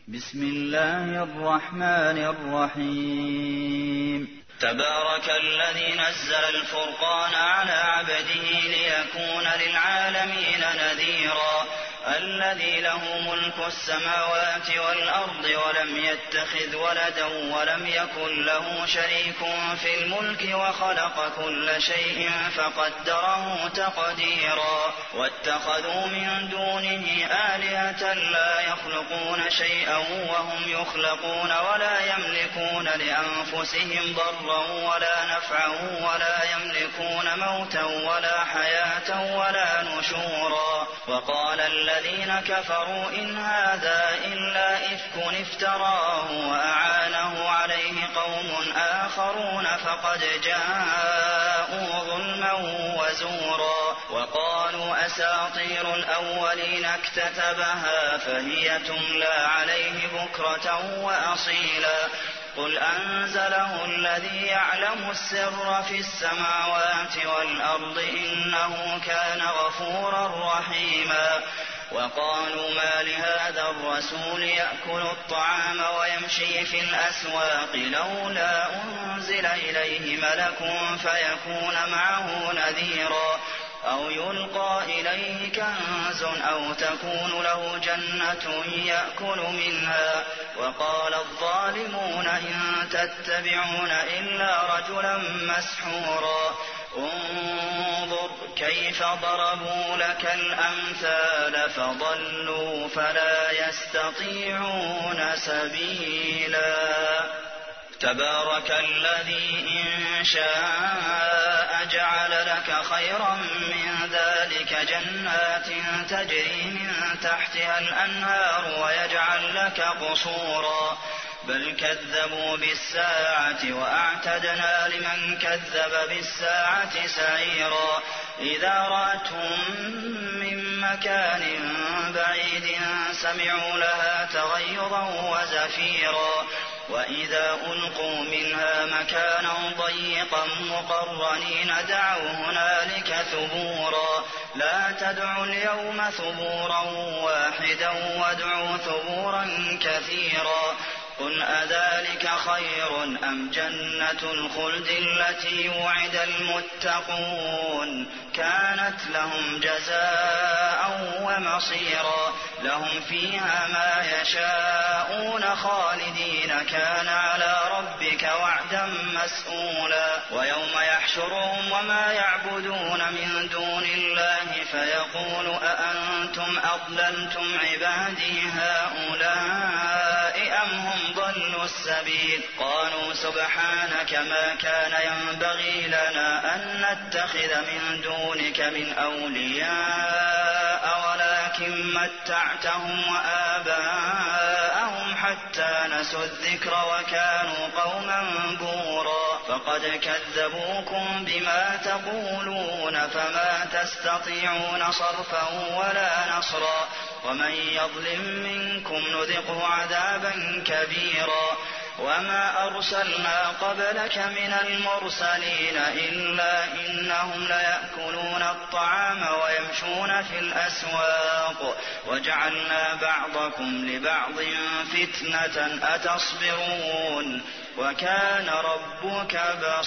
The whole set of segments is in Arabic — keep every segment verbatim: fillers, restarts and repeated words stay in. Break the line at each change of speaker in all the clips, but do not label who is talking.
بسم الله الرحمن الرحيم
تبارك الذي نزل الفرقان على عبده ليكون للعالمين نذيرا الذي له ملك السماوات والأرض ولم يتخذ ولدا ولم يكن له شريك في الملك وخلق كل شيء فقدره تقديرا واتخذوا من دونه آلهة لا يخلقون شيئا وهم يخلقون ولا يملكون لأنفسهم ضرا ولا نفعا ولا يملكون موتا ولا حياة ولا نشورا وقال الذين كفروا إن هذا إلا إفك افتراه وأعانه عليه قوم آخرون فقد جاءوا ظلما وزورا وقالوا أساطير الأولين اكتتبها فهي تملى عليه بكرة وأصيلا قل أنزله الذي يعلم السر في السماوات والأرض إنه كان غفورا رحيما وقالوا ما لهذا الرسول يأكل الطعام ويمشي في الأسواق لولا أنزل إليه ملك فيكون معه نذيرا أو يلقى إليه كنز أو تكون له جنة يأكل منها وقال الظالمون إن تتبعون إلا رجلا مسحورا انظر كيف ضربوا لك الأمثال فضلوا فلا يستطيعون سبيلا تبارك الذي إن شاء جعل لك خيرا من ذلك جنات تجري من تحتها الأنهار ويجعل لك قصورا بل كذبوا بالساعة وأعتدنا لمن كذب بالساعة سعيرا إذا رأتهم من مكان بعيد سمعوا لها تغيظا وزفيرا وإذا ألقوا منها مكانا ضيقا مقرنين دعوا هنالك ثبورا لا تدعوا اليوم ثبورا واحدا وادعوا ثبورا كثيرا قل أذلك خير أم جنة الخلد التي وعد المتقون كانت لهم جزاء ومصيرا لهم فيها ما يشاءون خالدين كان على ربك وعدا مسئولا ويوم يحشرهم وما يعبدون من دون الله فيقول أأنتم أضللتم عبادي هؤلاء أم هم ضلوا السبيل قالوا سبحانك ما كان ينبغي لنا أن نتخذ من دونك من أولياء ولكن متعتهم وآباءهم حتى نسوا الذكر وكانوا قوما بورا فقد كذبوكم بما تقولون فما تستطيعون صرفا ولا نصرا ومن يظلم منكم نذقه عذابا كبيرا وما أرسلنا قبلك من المرسلين إلا إنهم ليأكلون الطعام ويمشون في الأسواق وجعلنا بعضكم لبعض فتنة أتصبرون وكان ربك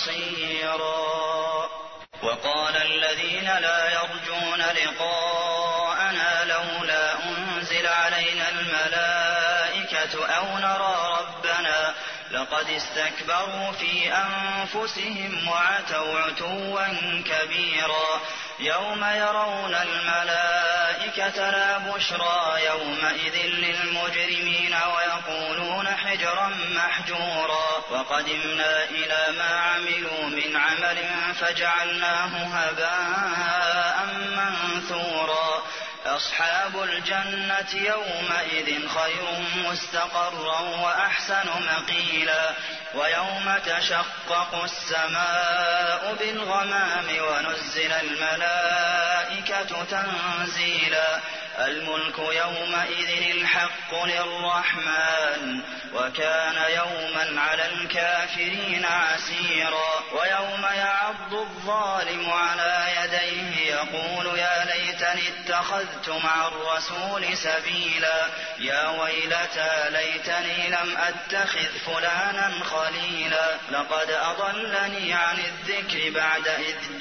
بصيرا وقال الذين لا يرجون لقاءنا لولا أنزل علينا الملائكة أو نرى ربنا لقد استكبروا في أنفسهم وعتوا عتوا كبيرا يوم يرون الملائكة لا بشرى يومئذ للمجرمين ويقولون حجرا محجورا وقدمنا إلى ما عملوا من عمل فجعلناه هباء منثورا أصحاب الجنة يومئذ خير مستقرا وأحسن مقيلا ويوم تشقق السماء بالغمام ونزل الملائكة تنزيلا الملك يومئذ الحق للرحمن وكان يوما على الكافرين عسيرا ويوم يعض الظالم على يديه يقول يا ليتني اتخذت مع الرسول سبيلا يا ويلتى ليتني لم أتخذ فلانا خليلا لقد أضلني عن الذكر بعد إذ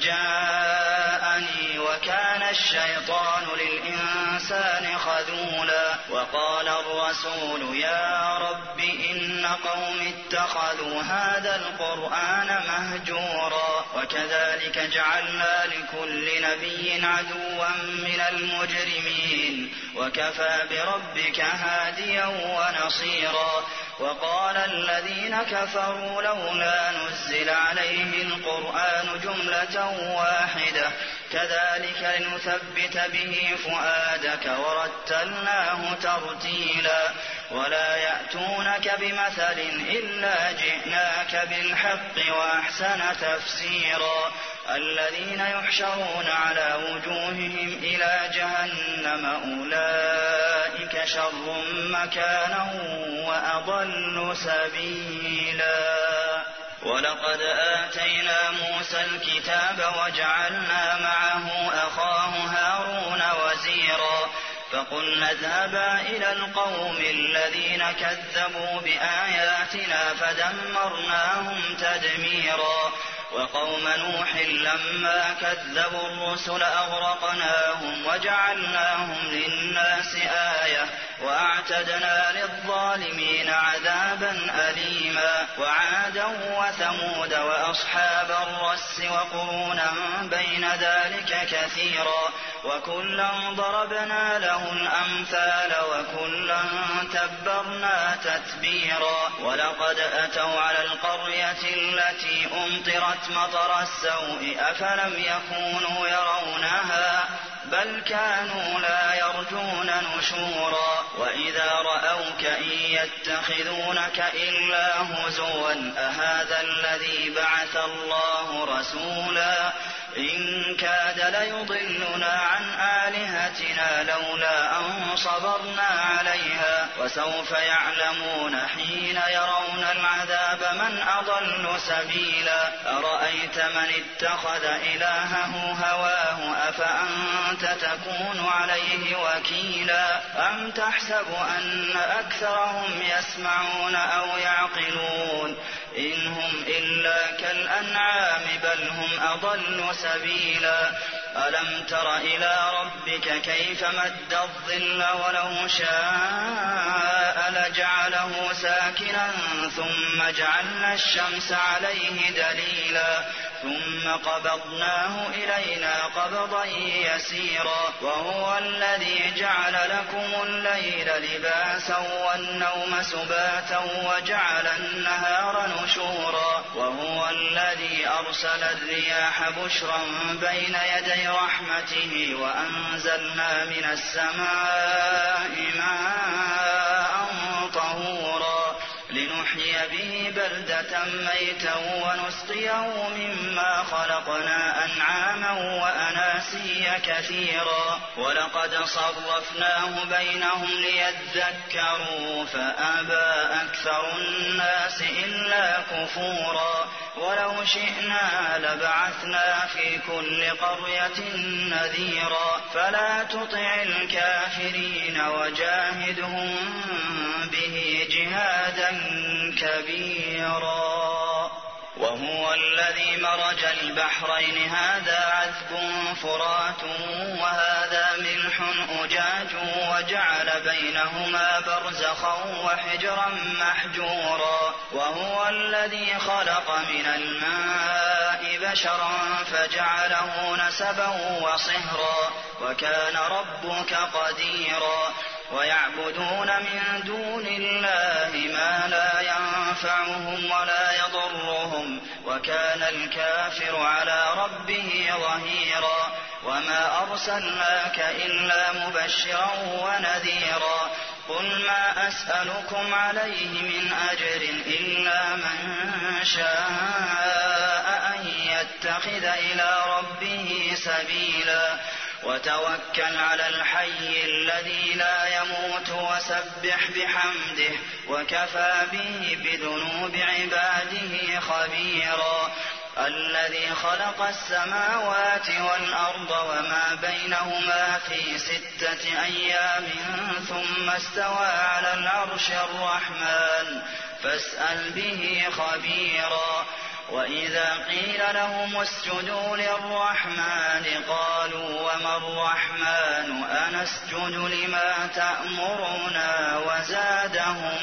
جاءني وكان الشيطان للإنسان خذولا وقال الرسول يا رب إن قوم اتخذوا هذا القرآن مهجورا وكذلك جعلنا لكل نبي عدوا من المجرمين وكفى بربك هاديا ونصيرا وقال الذين كفروا لولا نزل عليه القرآن جملة واحدة كذلك لنثبت به فؤادك ورتلناه ترتيلا ولا يأتونك بمثل إلا جئناك بالحق وأحسن تفسيرا الذين يحشرون على وجوههم إلى جهنم أولئك شر مكانا وأضل سبيلا ولقد آتينا موسى الكتاب وجعلنا معه أخاه هارون وزيرا فقلنا اذهبا إلى القوم الذين كذبوا بآياتنا فدمرناهم تدميرا وقوم نوح لما كذبوا الرسل أغرقناهم وجعلناهم للناس آية وأعتدنا للظالمين عذابا أليما وعادا وثمود وأصحاب الرس وقرونا بين ذلك كثيرا وكلا ضربنا له الأمثال وكلا تبرنا تتبيرا ولقد أتوا على القرية التي أمطرت مطر السوء أفلم يكونوا يرونها بل كانوا لا يرجون نشورا وإذا رأوك إن يتخذونك إلا هزوا أهذا الذي بعث الله رسولا إن كاد ليضلنا عن آلهتنا لولا أن صبرنا عليها وسوف يعلمون حين يرون العذاب من أضل سبيلا أرأيت من اتخذ إلهه هواه أفأنت تكون عليه وكيلا أم تحسب أن أكثرهم يسمعون أو يعقلون إن هم إلا كالأنعام بل هم أضل سبيلا ألم تر إلى ربك كيف مد الظل ولو شاء لجعله ساكنا ثم جعلنا الشمس عليه دليلا ثم قبضناه إلينا قبضا يسيرا وهو الذي جعل لكم الليل لباسا والنوم سباتا وجعل النهار نشورا وهو الذي أرسل الرياح بشرا بين يدي رحمته وأنزلنا من السماء ماء طهورا لنحيي به بلدة ميتا ونسقيه مما خلقنا أنعاما وأناسيا كثيرا ولقد صرفناه بينهم ليذكروا فأبى أكثر الناس إلا كفورا ولو شئنا لبعثنا في كل قرية نذيرا فلا تطع الكافرين وجاهدهم به جهادا كبيرا وهو الذي مرج البحرين هذا عذب فرات وهذا ملح أجاج وجعل بينهما برزخا وحجرا محجورا وهو الذي خلق من الماء بشرا فجعله نسبا وصهرا وكان ربك قديرا ويعبدون من دون الله ما لا ينفعهم ولا يضرهم وكان الكافر على ربه ظهيرا وما أرسلناك إلا مبشرا ونذيرا قل ما أسألكم عليه من أجر إلا من شاء أن يتخذ إلى ربه سبيلا وتوكل على الحي الذي لا يموت وسبح بحمده وكفى به بذنوب عباده خبيرا الذي خلق السماوات والأرض وما بينهما في ستة أيام ثم استوى على العرش الرحمن فاسأل به خبيرا وإذا قيل لهم اسجدوا للرحمن قالوا وما الرحمن أنسجد لما تأمرنا وزادهم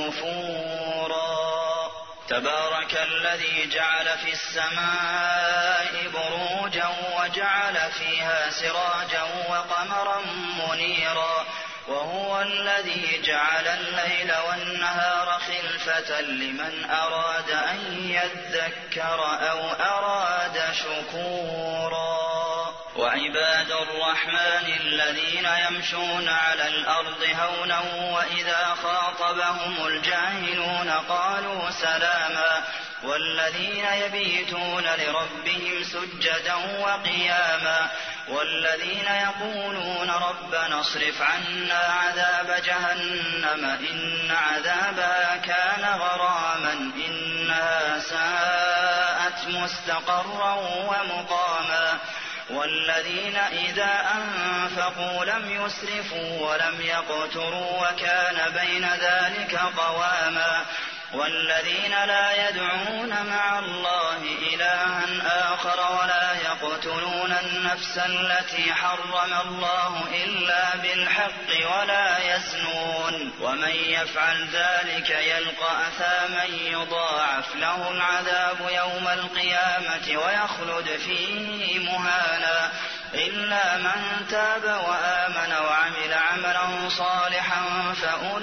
نفورا تبارك الذي جعل في السماء بروجا وجعل فيها سراجا وقمرا منيرا وهو الذي جعل الليل والنهار خلفة لمن أراد أن يذكر أو أراد شكورا وعباد الرحمن الذين يمشون على الأرض هونا وإذا خاطبهم الجاهلون قالوا سلاما والذين يبيتون لربهم سجدا وقياما والذين يقولون ربنا اصرف عنا عذاب جهنم إن عذابها كان غراما إنها ساءت مستقرا ومقاما والذين إذا أنفقوا لم يسرفوا ولم يقتروا وكان بين ذلك قواما والذين لا يدعون مع الله إلها آخر ولا يقتلون النفس التي حرم الله إلا بالحق ولا يزنون ومن يفعل ذلك يلقى أثاما يضاعف له العذاب يوم القيامة ويخلد فيه مهانا إلا من تاب وآمن وعمل عملا صالحا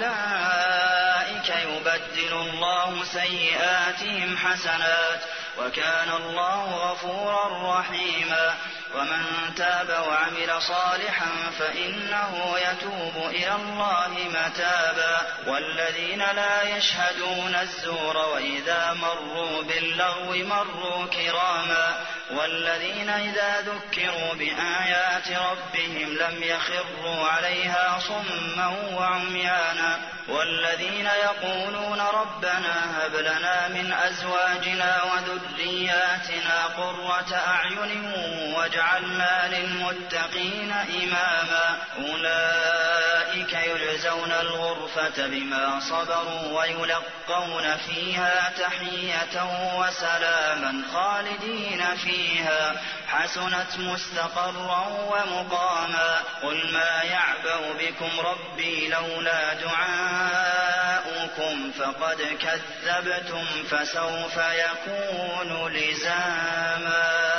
فأولئك يبدل الله سيئاتهم حسنات وكان الله غفورا رحيما ومن تاب وعمل صالحا فإنه يتوب إلى الله متابا والذين لا يشهدون الزور وإذا مروا باللغو مروا كراما والذين إذا ذكروا بآيات ربهم لم يخروا عليها صما وعميانا والذين يقولون ربنا هب لنا من أزواجنا وذرياتنا قرة أعين واجعلنا للمتقين إماما أولئك يجزون الغرفة بما صبروا ويلقون فيها تحية وسلاما خالدين فيها حسنت مستقرا ومقاما قل ما يعبأ بكم ربي لولا دعاؤكم فقد كذبتم فسوف يكون لزاما